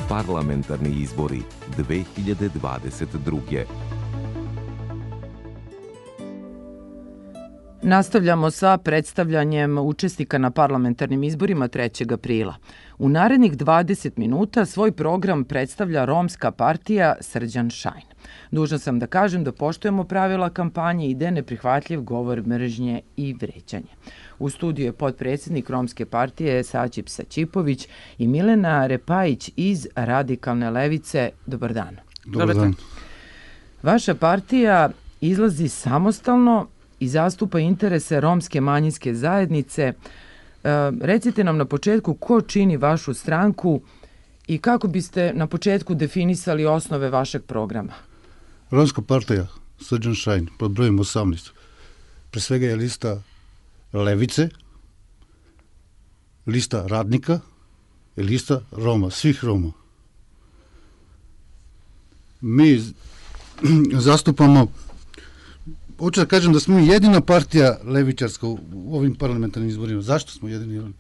Parlamentarni izbori 2022. Nastavljamo sa predstavljanjem učesnika na parlamentarnim izborima 3. aprila. U narednih 20 minuta svoj program predstavlja Romska partija Srđan Šajn. Dužna sam da kažem da poštujemo pravila kampanje i da je neprihvatljiv govor mržnje i vređanje. U studiju je potpredsjednik Romske partije Saćip Saćipović i Milena Repajić iz Radikalne levice. Dobar dan. Dobar dan. Vaša partija izlazi samostalno i zastupa interese romske manjinske zajednice. Recite nam na početku ko čini vašu stranku i kako biste na početku definisali osnove vašeg programa. Romska partija Srđan Šajn pod brojem 18. Pre svega je lista levice, lista radnika i lista Roma, svih Roma. Mi zastupamo, hoću da kažem da smo jedina partija levičarska u ovim parlamentarnim izborima. Zašto smo jedini?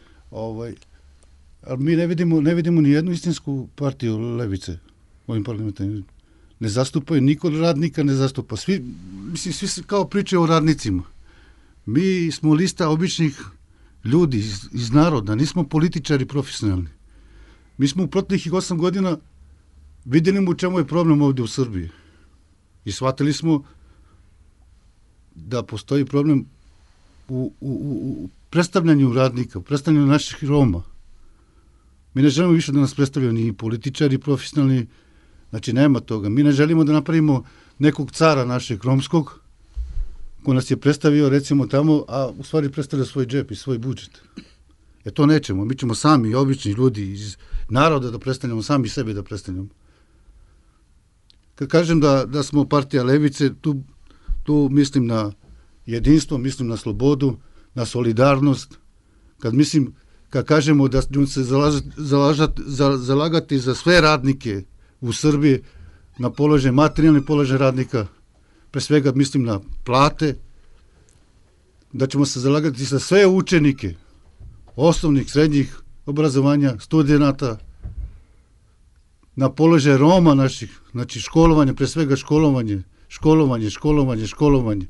Mi ne vidimo ni jednu istinsku partiju levice u ovim parlamentarnim izborima. Ne zastupaju, niko radnika ne zastupa. Svi se kao pričaju o radnicima. Mi smo lista običnih ljudi iz naroda, nismo političari profesionalni. Mi smo u proteklih 8 godina vidjeli u čemu je problem ovdje u Srbiji. I shvatili smo da postoji problem u predstavljanju radnika, u predstavljanju naših Roma. Mi ne želimo više da nas predstavljaju ni političari profesionalni, znači nema toga. Mi ne želimo da napravimo nekog cara našeg romskog, ko nas je predstavio recimo tamo, a u stvari predstavlja svoj džep i svoj budžet. To nećemo. Mi ćemo sami, obični ljudi iz naroda da predstavljamo, sami sebe da predstavljamo. Kad kažem da smo partija levice, tu mislim na jedinstvo, mislim na slobodu, na solidarnost. Kad kažemo da ćemo se zalagati za sve radnike u Srbiji, na položaj, materijalni položaj radnika, pre svega mislim na plate, da ćemo se zalagati za sve učenike osnovnih, srednjih obrazovanja, studenata, na položaj Roma naših, znači školovanje, pre svega školovanje.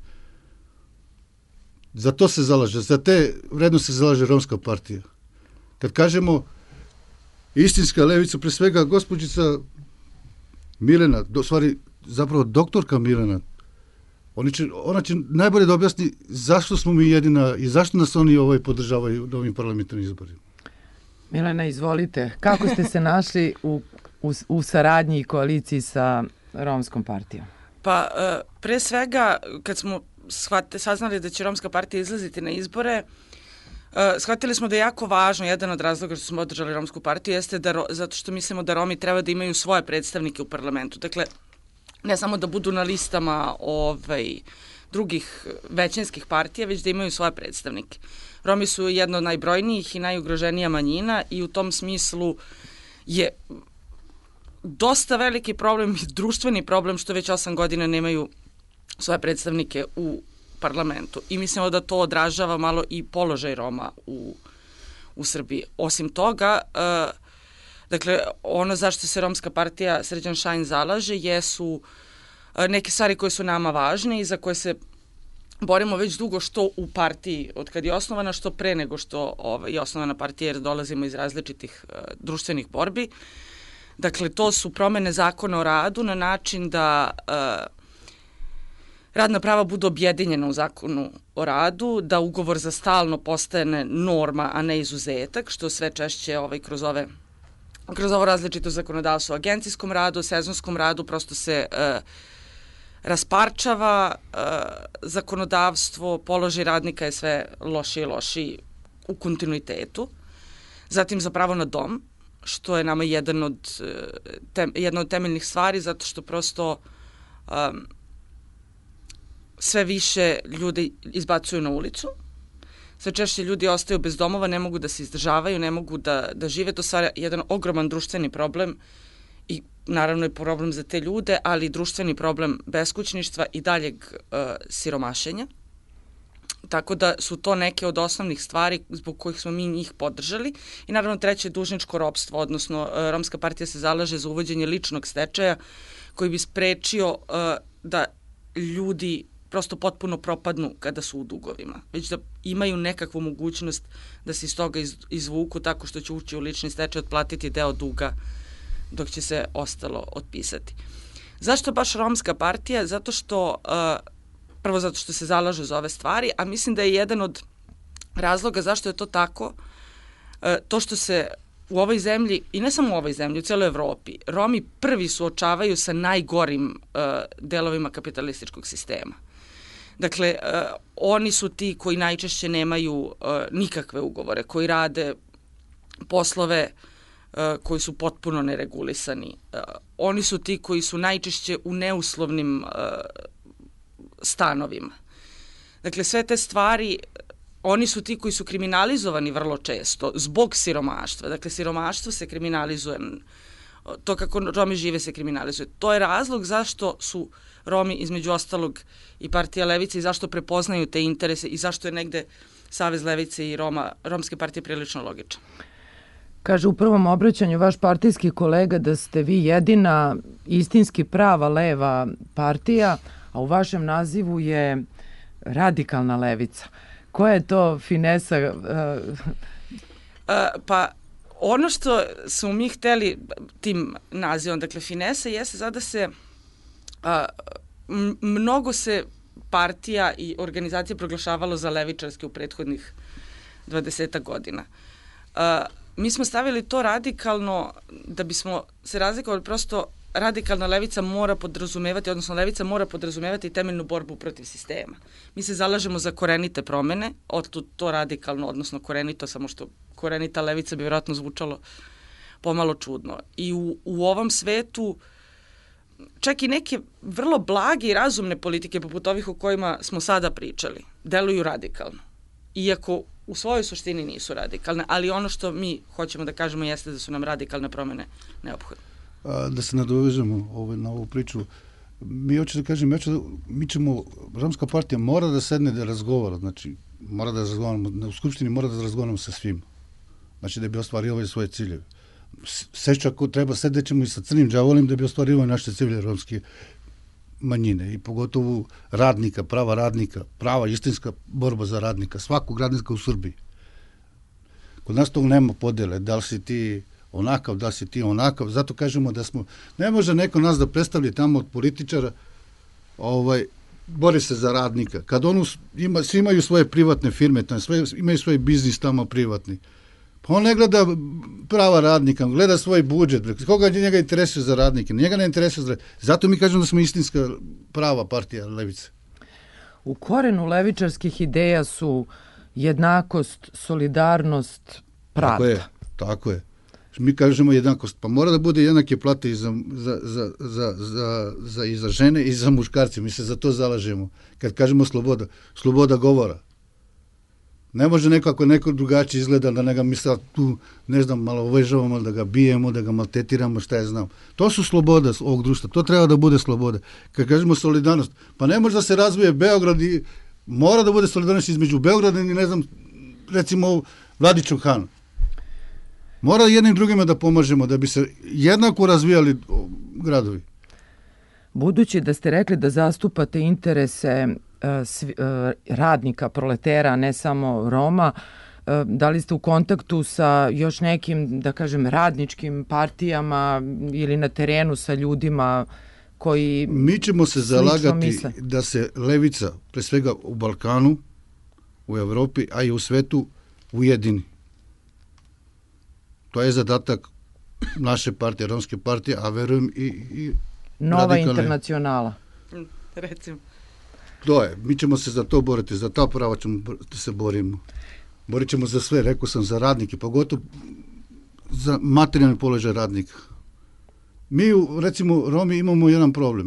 Za to se zalaže, za te vrednosti se zalaže Romska partija. Kad kažemo istinska levica, pre svega gospođica Milena, zapravo doktorka Milena, ona će najbolje da objasni zašto smo mi jedina i zašto nas oni podržavaju u ovim parlamentarnim izborima. Milena, izvolite. Kako ste se našli u saradnji i koaliciji sa Romskom partijom? Pa, pre svega, kad smo saznali da će Romska partija izlaziti na izbore, shvatili smo da je jako važno, jedan od razloga što smo održali Romsku partiju jeste zato što mislimo da Romi treba da imaju svoje predstavnike u parlamentu. Dakle, ne samo da budu na listama drugih većinskih partija, već da imaju svoje predstavnike. Romi su jedna od najbrojnijih i najugroženija manjina i u tom smislu je dosta veliki problem i društveni problem što već 8 godina nemaju svoje predstavnike u parlamentu. I mislimo da to odražava malo i položaj Roma u Srbiji. Osim toga, dakle, ono zašto se Romska partija Srđan Šajn zalaže jesu neke stvari koje su nama važne i za koje se borimo već dugo, što u partiji od kad je osnovana, što pre nego što je osnovana partija, jer dolazimo iz različitih društvenih borbi. Dakle, to su promene zakona o radu na način da radna prava budu objedinjena u zakonu o radu, da ugovor za stalno postane norma, a ne izuzetak, što sve češće kroz ovo različito zakonodavstvo o agencijskom radu, sezonskom radu, prosto se rasparčava zakonodavstvo, položaj radnika je sve lošiji i lošiji u kontinuitetu. Zatim za pravo na dom, što je nama jedna od temeljnih stvari, zato što prosto sve više ljudi izbacuju na ulicu, sve češće ljudi ostaju bez domova, ne mogu da se izdržavaju, ne mogu da žive. To stvara jedan ogroman društveni problem i naravno je problem za te ljude, ali i društveni problem beskućništva i daljeg siromašenja. Tako da su to neke od osnovnih stvari zbog kojih smo mi njih podržali. I naravno treće je dužničko ropstvo, odnosno Romska partija se zalaže za uvođenje ličnog stečaja koji bi sprečio da ljudi prosto potpuno propadnu kada su u dugovima, već da imaju nekakvu mogućnost da se iz toga izvuku tako što će ući u lični stečaj, otplatiti deo duga dok će se ostalo otpisati. Zašto baš Romska partija? Zato što prvo zato što se zalažu za ove stvari, a mislim da je jedan od razloga zašto je to tako, to što se u ovoj zemlji, i ne samo u ovoj zemlji, u celoj Evropi, Romi prvi suočavaju sa najgorim delovima kapitalističkog sistema. Dakle, oni su ti koji najčešće nemaju nikakve ugovore, koji rade poslove koji su potpuno neregulisani. Oni su ti koji su najčešće u neuslovnim stanovima. Dakle, sve te stvari, oni su ti koji su kriminalizovani vrlo često zbog siromaštva. Dakle, siromaštvo se kriminalizuje. To kako Romi žive se kriminalizuje. To je razlog zašto su Romi, između ostalog, i Partija Levice i zašto prepoznaju te interese i zašto je negde Savez Levice i Romske partije prilično logičan. Kaže u prvom obraćanju vaš partijski kolega da ste vi jedina istinski prava leva partija, a u vašem nazivu je radikalna levica. Koja je to finesa? Pa ono što smo mi hteli tim nazivom, dakle finesa jeste sada se mnogo se partija i organizacije proglašavalo za levičarske u prethodnih 20 godina. Mi smo stavili to radikalno da bismo se razlikovali, prosto radikalna levica mora podrazumevati, odnosno levica mora podrazumevati temeljnu borbu protiv sistema. Mi se zalažemo za korenite promene, od to radikalno, odnosno korenito, samo što korenita levica bi vjerojatno zvučalo pomalo čudno. I u ovom svetu čak i neke vrlo blage i razumne politike, poput ovih o kojima smo sada pričali, deluju radikalno. Iako u svojoj suštini nisu radikalne, ali ono što mi hoćemo da kažemo jeste da su nam radikalne promene neophodne. Da se nadovežemo na ovu priču, mi ćemo, Romska partija mora da sedne da razgovara, znači mora da razgovaramo, u Skupštini mora da razgovaramo sa svim, znači da bi ostvarili svoje ciljeve. Sešća ako treba, sedećemo i sa crnim đavolim da bi ostvarili naše ciljeve romske manjine i pogotovo radnika, prava istinska borba za radnika, svakog radnika u Srbiji. Kod nas tog nema podele, da li si ti onakav, da li si ti onakav, zato kažemo da smo, ne može neko nas da predstavlja tamo od političara, bori se za radnika. Kad svi imaju svoje privatne firme, imaju svoj biznis tamo privatni, pa on ne gleda prava radnika, gleda svoj budžet, koga njega interesuje za radnike, njega ne interesuje za radnike. Zato mi kažemo da smo istinska prava partija levice. U korenu levičarskih ideja su jednakost, solidarnost, pravda. Tako je. Mi kažemo jednakost, pa mora da bude jednake plate i za žene i za muškarce. Mi se za to zalažemo. Kad kažemo sloboda govora. Ne može neko drugačije izgleda da ne ga mi sad tu, ne znam, malo uvežavamo, da ga bijemo, da ga maltetiramo, šta je znam. To su sloboda ovog društva, to treba da bude sloboda. Kad kažemo solidarnost, pa ne može da se razvije Beograd i mora da bude solidarnost između Beograda i, ne znam, recimo Vladičnog Hana. Mora jednim drugima da pomažemo, da bi se jednako razvijali gradovi. Budući da ste rekli da zastupate interese radnika, proletera, ne samo Roma, da li ste u kontaktu sa još nekim, da kažem, radničkim partijama ili na terenu sa ljudima koji mi ćemo se zalagati da se levica, pre svega u Balkanu, u Evropi, a i u svetu, ujedini. To je zadatak naše partije, Romske partije, a verujem i Nova radikalne. Internacionala. Recimo. To je, mi ćemo se za to boriti, za ta prava ćemo se borimo. Borit ćemo za sve, rekao sam, za radnike, pogotovo za materijalni položaj radnika. Mi, recimo, Romi imamo jedan problem.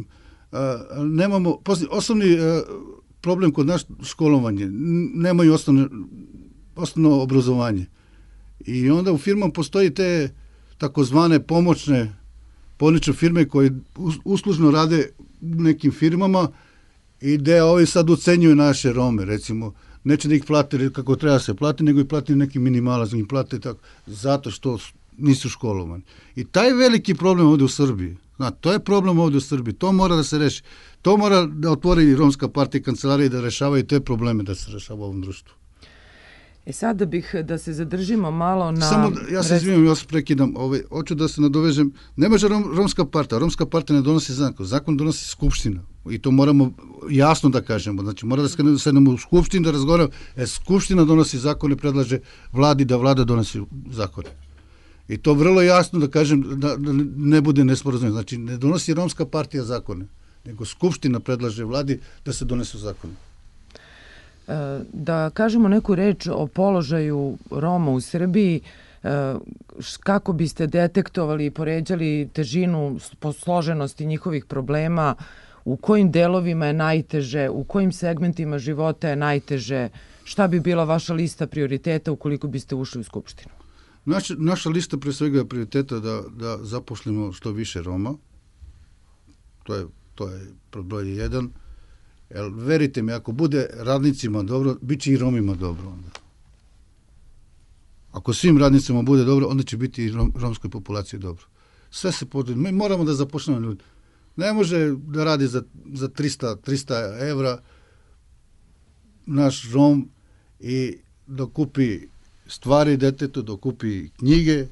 Osnovni problem kod nas školovanje. Nemaju osnovno obrazovanje. I onda u firmama postoji te takozvane pomoćne firme koje uslužno rade u nekim firmama i gde ovi sad ucenjuju naše Rome, recimo neće da ih plate kako treba se plati, nego ih plati neki minimalac, da ih plate tako, zato što nisu školovani. I taj veliki problem ovdje u Srbiji, to je problem ovdje u Srbiji, to mora da se reši, to mora da otvori Romska partija kancelarija i da rešavaju te probleme da se rešava u ovom društvu. Sada bih da se zadržimo malo na... Samo, ja se izvijem, ja se prekidam, hoću da se nadovežem, ne može Romska partija ne donosi zakon donosi Skupština i to moramo jasno da kažemo, znači mora da sednemo u Skupštini da razgovaramo, Skupština donosi zakone, predlaže vladi da vlada donosi zakone. I to vrlo jasno da kažem, da ne bude nesporazumno, znači ne donosi Romska partija zakone, nego Skupština predlaže vladi da se donesu zakone. Da kažemo neku reč o položaju Roma u Srbiji, kako biste detektovali i poređali težinu složenosti njihovih problema, u kojim delovima je najteže, u kojim segmentima života je najteže, šta bi bila vaša lista prioriteta ukoliko biste ušli u Skupštinu? Naša lista pre svega je prioriteta da zaposlimo što više Roma, to je broj 1. Jer, verite mi, ako bude radnicima dobro, bit će i Romima dobro onda. Ako svim radnicima bude dobro, onda će biti i romskoj populaciji dobro. Sve se podredi. Mi moramo da zapošljamo ljudi. Ne može da radi za 300 evra naš Rom i da kupi stvari detetu, da kupi knjige,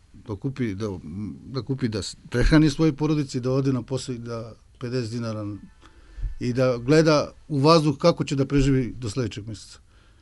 da kupi da prehrani svoje porodici, da ode na posao i da 50 dinara i da gleda u vazduh kako će da preživi do sledećeg mjeseca.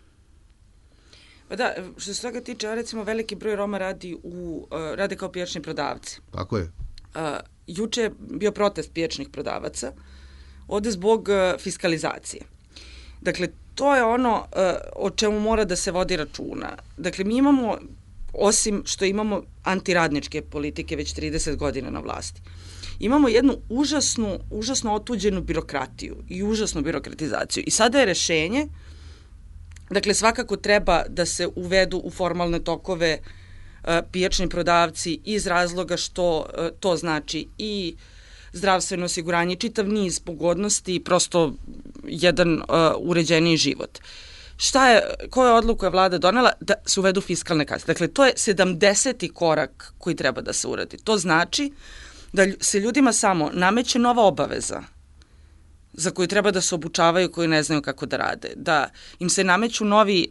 Pa da, što se toga tiče, recimo veliki broj Roma rade kao pijačni prodavci. Tako je. Juče je bio protest pijačnih prodavaca, ovde zbog fiskalizacije. Dakle, to je ono o čemu mora da se vodi računa. Dakle, mi imamo, osim što imamo antiradničke politike već 30 godina na vlasti, imamo jednu užasno otuđenu birokratiju i užasnu birokratizaciju. I sada je rešenje, dakle, svakako treba da se uvedu u formalne tokove pijačni prodavci iz razloga što to znači i zdravstveno osiguranje, čitav niz pogodnosti i prosto jedan uređeniji život. Koja odluka je vlada donela? Da se uvedu fiskalne kase. Dakle, to je 70. korak koji treba da se uradi. To znači da se ljudima samo nameće nova obaveza za koju treba da se obučavaju, koji ne znaju kako da rade, da im se nameću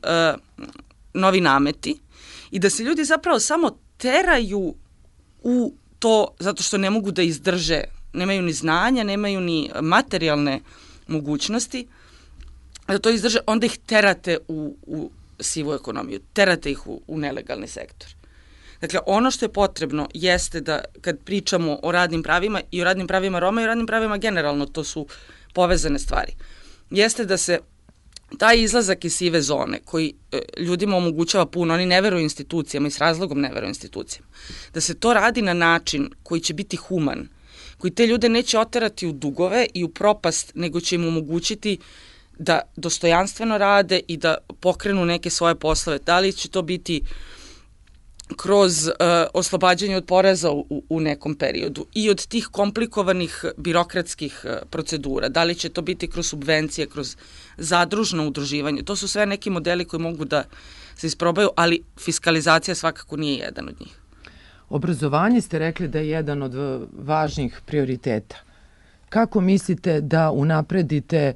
novi nameti i da se ljudi zapravo samo teraju u to zato što ne mogu da izdrže, nemaju ni znanja, nemaju ni materijalne mogućnosti, da to izdrže, onda ih terate u sivu ekonomiju, terate ih u nelegalni sektor. Dakle, ono što je potrebno jeste da kad pričamo o radnim pravima i o radnim pravima Roma i o radnim pravima generalno, to su povezane stvari, jeste da se taj izlazak iz sive zone koji ljudima omogućava puno, oni ne veruju institucijama i s razlogom ne veruju institucijama, da se to radi na način koji će biti human, koji te ljude neće oterati u dugove i u propast, nego će im omogućiti da dostojanstveno rade i da pokrenu neke svoje poslove. Da li će to biti kroz oslobađanje od poreza u nekom periodu i od tih komplikovanih birokratskih procedura, da li će to biti kroz subvencije, kroz zadružno udruživanje. To su sve neki modeli koji mogu da se isprobaju, ali fiskalizacija svakako nije jedan od njih. Obrazovanje ste rekli da je jedan od važnijih prioriteta. Kako mislite da unapredite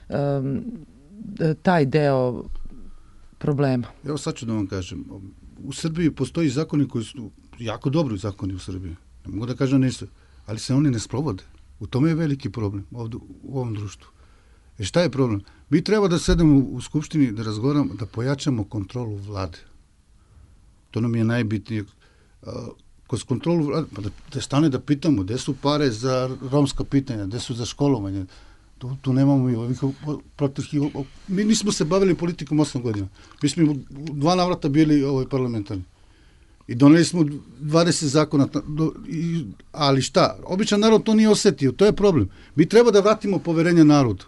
taj deo problema? Evo sad ću da vam kažem. U Srbiji postoji zakoni koji su jako dobri zakoni u Srbiji. Ne mogu da kažem nisu, ali se oni ne sprovode. U tome je veliki problem ovdje u ovom društvu. Šta je problem? Mi treba da sedemo u Skupštini, da razgovaramo, da pojačamo kontrolu vlade. To nam je najbitnije. Kroz kontrolu vlade, pa da stane da pitamo gde su pare za romska pitanja, gde su za školovanje. Tu nemamo i ovih protivskih... Mi nismo se bavili politikom 8 godina. Mi smo u 2 navrata bili parlamentarni. I doneli smo 20 zakona. Ali šta? Običan narod to nije osetio. To je problem. Mi treba da vratimo poverenje narodu.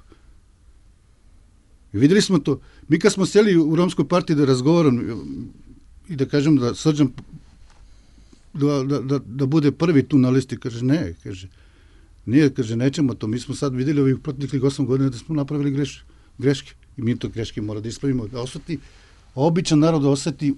I videli smo to. Mi kad smo sjeli u Romskoj partiji da razgovaram i da kažem da Srđan da bude prvi tu na listi, kaže ne, kaže nije, kaže, nećemo to. Mi smo sad vidjeli ovih proteklih 8 godina da smo napravili greške. i mi to greške mora da ispravimo, da osjeti, običan narod da osjeti,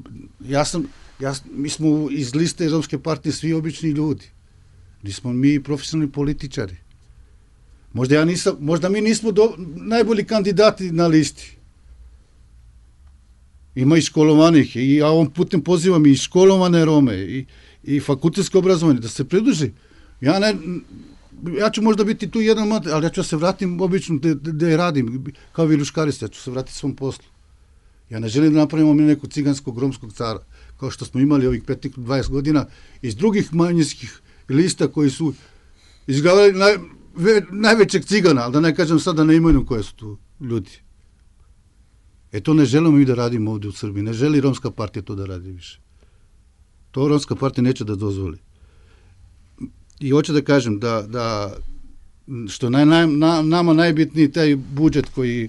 mi smo iz liste Romske partije svi obični ljudi, nismo mi profesionalni političari. Možda mi nismo najbolji kandidati na listi. Ima i školovanih, i ja ovom putem pozivam i školovane Rome, i fakultetsko obrazovanje, da se pridruži. Ja ću možda biti tu jedan moment, ali ja ću se vratim obično gde radim, kao viljuškarista, ja ću se vratiti svom poslu. Ja ne želim da napravimo mi nekog ciganskog romskog cara, kao što smo imali ovih 20 godina iz drugih manjinskih lista koji su izgledali najvećeg cigana, ali da ne kažem sad da ne imaju koje su tu ljudi. To ne želimo mi da radimo ovdje u Srbiji, ne želi Romska partija to da radi više. To Romska partija neće da dozvoli. I hoću da kažem da što nama najbitniji taj budžet koji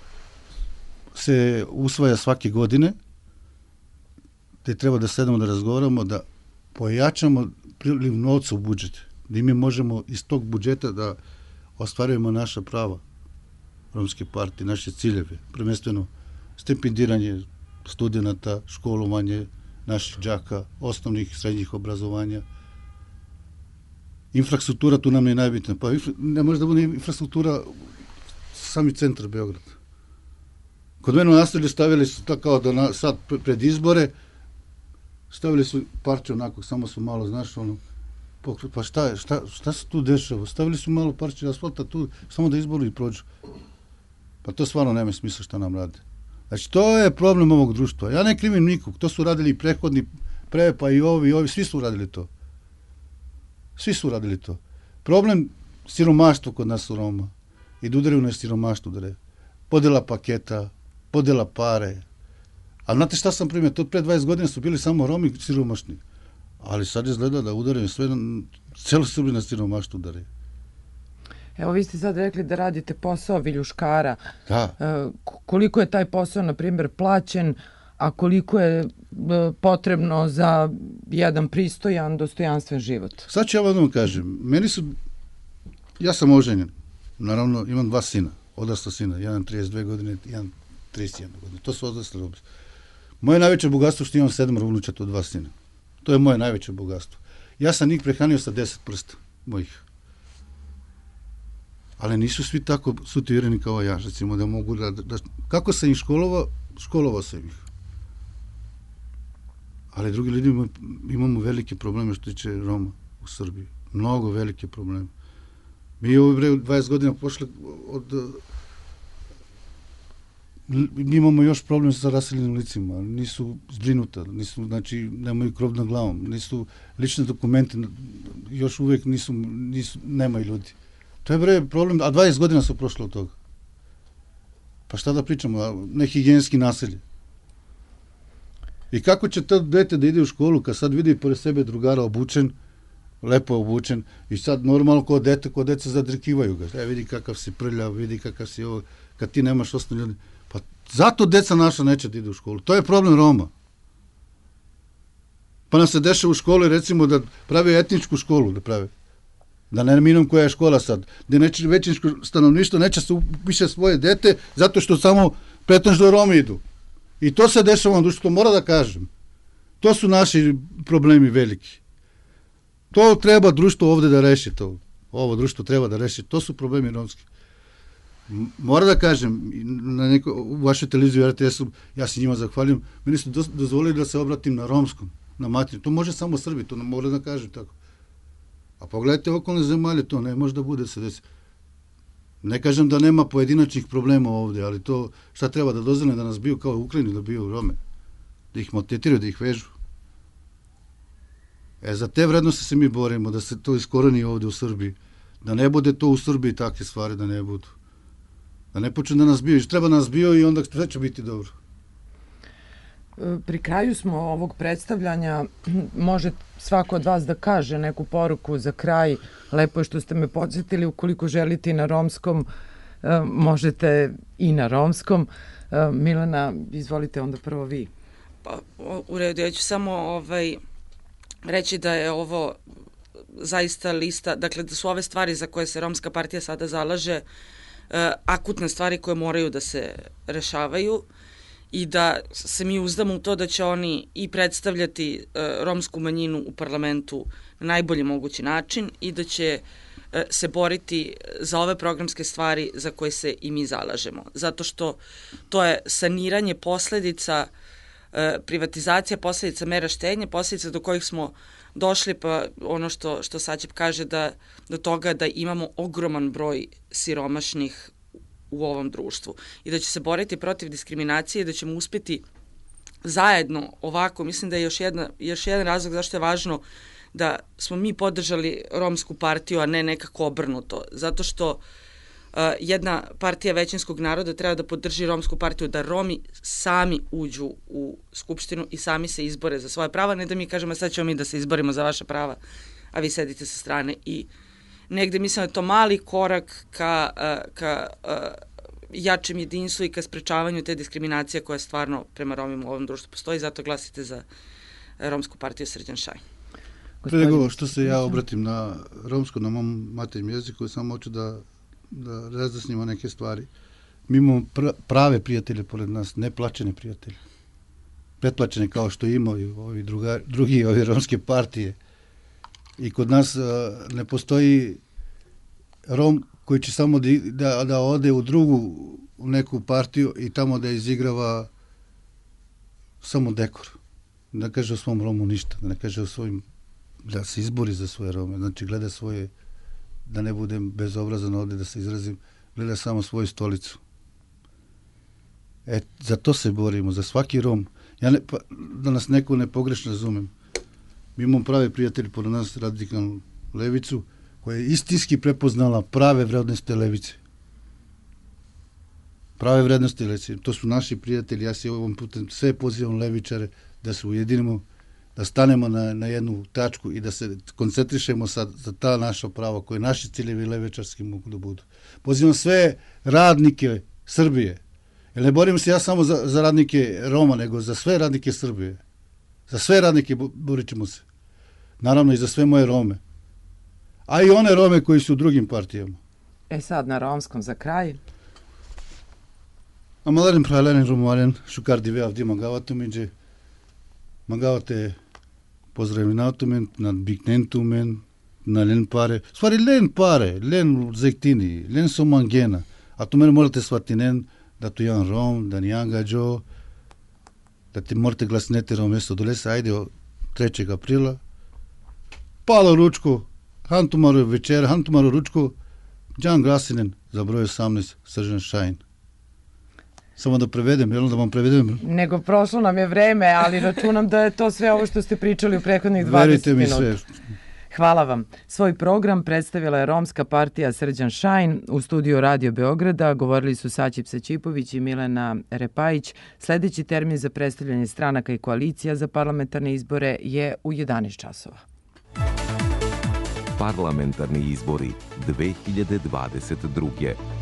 se usvaja svake godine, gde treba da sedemo da razgovaramo, da pojačamo priliv novca u budžet, da mi možemo iz tog budžeta da ostvarujemo naša prava Romske partije, naše ciljeve, prvenstveno stipendiranje studenata, školovanje naših đaka, osnovnih i srednjih obrazovanja. Infrastruktura tu nam je najbitna. Pa ne može da bude infrastruktura sami centar Beograda. Kod mene u naselju stavili su tako da sad pred izbore stavili su parče onako, samo su malo, znaš, pa šta se tu dešava? Stavili su malo parče asfalta tu, samo da izboru i prođu. Pa to stvarno nema smisla šta nam rade. Znači, to je problem ovog društva. Ja ne krivim nikog, to su radili i prethodni, pa i ovi, svi su radili to. Svi su radili to. Problem siromaštva kod nas u Roma i da udaraju na siromaštvo, podela paketa, podela pare. Ali znate šta sam primio? To pre 20 godina su bili samo Romi siromašni. Ali sad izgleda da udaraju sve, celo Srbije na siromaštvo udaraju. Evo, vi ste sad rekli da radite posao viljuškara. Da. Koliko je taj posao, na primjer, plaćen, a koliko je potrebno za jedan pristojan, dostojanstven život? Sad ću ja vam kažem. Ja sam oženjen. Naravno, imam 2 sina, odrasla sina. Jedan 32 godine, jedan 31 godine. To su odrasle robe. Moje najveće bogatstvo što imam 7 unučata od 2 sina. To je moje najveće bogatstvo. Ja sam njih prehranio sa 10 prsta mojih. Ali nisu svi tako sutivjereni kao ja, recimo, da mogu da... Kako sam ih školovao sam ih. Ali drugi ljudi imamo velike probleme što tiče Roma u Srbiji. Mnogo velike probleme. Mi ovo 20 godina pošli mi imamo još problem sa raseljenim licima. Nisu zbrinuta, znači, nemaju krov nad glavom, nisu lične dokumente, još uvek nemaju ljudi. To je problem, a 20 godina su prošlo od toga. Pa šta da pričamo, nehigijenski naselje. I kako će to dete da ide u školu kad sad vidi pored sebe drugara obučen, lepo obučen, i sad normalno ko deca zadrkivaju ga. Vidi kakav si prljav, vidi kakav si ovo, kad ti nemaš osnovne ljudi. Pa zato deca naša neće da ide u školu. To je problem Roma. Pa nam se dešava u školi, recimo, da prave etničku školu, da ne minam koja je škola sad, gde većinsko stanovništvo neće se upiše svoje dete zato što samo pretežno Romi idu. I to se dešava u društvu, to mora da kažem. To su naši problemi veliki. To treba društvo ovde da reši to. Ovo društvo treba da reši. To su problemi romski. Mora da kažem, u vašoj televiziji RTS-u, ja se njima zahvaljujem, meni su dozvolili da se obratim na romskom, na materiju. To može samo Srbi, to mora da kažem tako. A pogledajte okolne zemalje, to ne može da bude se desi. Ne kažem da nema pojedinačnih problema ovde, ali to šta treba da dozvole da nas biju kao u Ukrajini, da biju Rome, da ih maltretiraju, da ih vežu. Za te vrednosti se mi borimo, da se to iskoreni ovde u Srbiji, da ne bude to u Srbiji takve stvari, da ne budu. Da ne počne da nas biju, treba nas biju i onda sve će biti dobro. Pri kraju smo ovog predstavljanja, može svako od vas da kaže neku poruku za kraj. Lepo je što ste me podsjetili, ukoliko želite i na romskom, možete i na romskom. Milena, izvolite onda prvo vi. Pa, u redu, ja ću samo reći da je ovo zaista lista, dakle da su ove stvari za koje se Romska partija sada zalaže akutne stvari koje moraju da se rešavaju i da se mi uzdamo u to da će oni i predstavljati romsku manjinu u parlamentu na najbolji mogući način i da će se boriti za ove programske stvari za koje se i mi zalažemo. Zato što to je saniranje posledica privatizacija, posledica mera štednje, posledica do kojih smo došli, pa ono što Sačep kaže, do toga da imamo ogroman broj siromašnih u ovom društvu i da će se boriti protiv diskriminacije i da ćemo uspeti zajedno ovako. Mislim da je još jedan razlog zašto je važno da smo mi podržali romsku partiju, a ne nekako obrnuto. Zato što jedna partija većinskog naroda treba da podrži romsku partiju, da Romi sami uđu u Skupštinu i sami se izbore za svoje prava, ne da mi kažemo sad ćemo mi da se izborimo za vaša prava, a vi sedite sa strane. I negde mislim da je to mali korak ka jačem jedinstvu i ka sprečavanju te diskriminacije koja stvarno prema Romima u ovom društvu postoji. Zato glasite za romsku partiju Srđan Šajn. Pre nego što se ja obratim na romsko, na mom maternjem jeziku, samo hoću da razjasnimo neke stvari. Mi imamo prave prijatelje pored nas, neplaćene prijatelje. Pretplaćene kao što imaju drugi romske partije. I kod nas ne postoji Rom koji će samo da ode u u neku partiju i tamo da izigrava samo dekor. Da ne kaže o svom Romu ništa, da ne kaže o svojim, da se izbori za svoje Rome, znači gleda svoje, da ne budem bezobrazan ovde da se izrazim, gleda samo svoju stolicu. Za to se borimo, za svaki Rom. Da nas neko ne pogrešno razumem. Mi imamo prave prijatelji pored nas, radikalnu levicu, koja je istinski prepoznala prave vrednosti levice. Prave vrednosti levice. To su naši prijatelji. Ja se ovom putem sve pozivam levičare da se ujedinimo, da stanemo na jednu tačku i da se koncentrišemo za ta naša prava koje naši ciljevi levičarski mogu da budu. Pozivam sve radnike Srbije. Jer ne borim se ja samo za radnike Roma, nego za sve radnike Srbije. Za sve radnike borit ćemo se. Naravno i za sve moje Rome. A i one Rome koji su u drugim partijama. Sad na romskom za kraj. Amaların pralerin Rumaren, šukardi veavdi magavatuminđe, magavate pozdravljavatumen, nad biknentumen, na len pare. Stvari len pare, len zektini, len somangena. A tu mene morate shvatinen da tu jedan Rom, da nijan gađo, da ti morate glasnete Rom mesto dolesa, ajde 3. aprila, palo ručko, hantumaru večera, hantumaru ručko, džan glasinen za broj 18, Srđan Šajn. Samo da prevedem, jel da vam prevedem? Nego prošlo nam je vreme, ali računam da je to sve ovo što ste pričali u prethodnih 20 Verite mi minuta. sve. Hvala vam. Svoj program predstavila je romska partija Srđan Šajn. U studiju Radio Beograda govorili su Sačip Sačipović i Milena Repajić. Sledeći termin za predstavljanje stranaka i koalicija za parlamentarne izbore je u 11 časova. Parlamentarni izbori 2022.